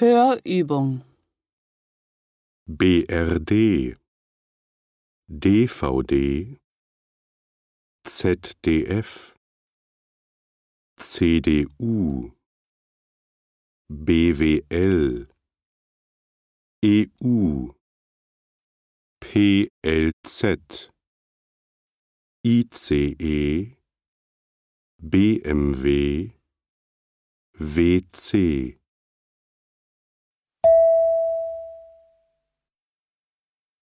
Hörübung. BRD, DVD, ZDF, CDU, BWL, EU, PLZ, ICE, BMW, WC